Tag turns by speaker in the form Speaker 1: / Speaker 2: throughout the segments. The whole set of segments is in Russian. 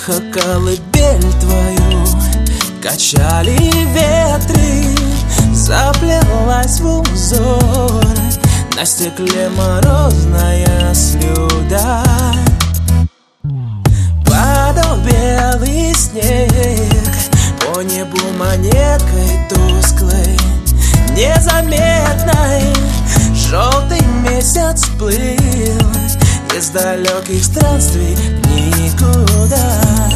Speaker 1: тихо колыбель твою качали ветры, заплелась в узор на стекле морозная слюда. Падал белый снег по небу монеткой тусклой, незаметной. Желтый месяц плыл из далеких странствий никуда.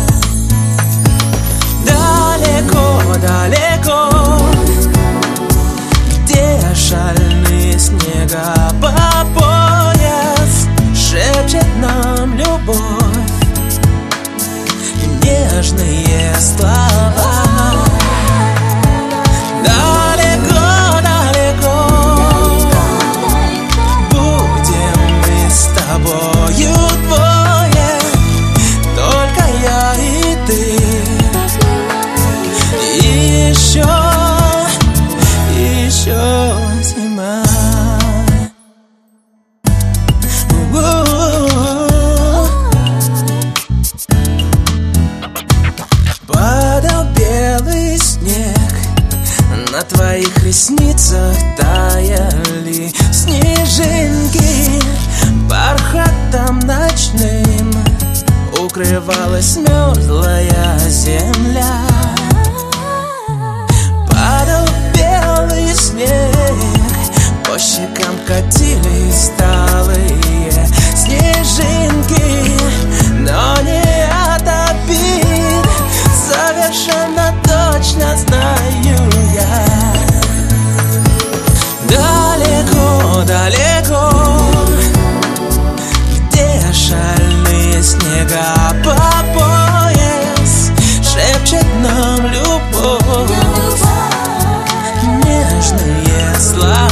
Speaker 1: Далеко, далеко, где шальные снега по пояс, шепчет нам любовь нежные слова. Далеко, далеко будем мы с тобою двое, только я и ты. И еще зима. Падал белый снег, на твоих ресницах таяли снежинки. Бархатом ночным укрывалась мерзлая земля. Падал белый снег, по щекам катились талые снежинки, но не от обид, совершенно точно знаю я. Далеко, далеко, где шальные снега по пояс, шепчет нам любовь нежные слова.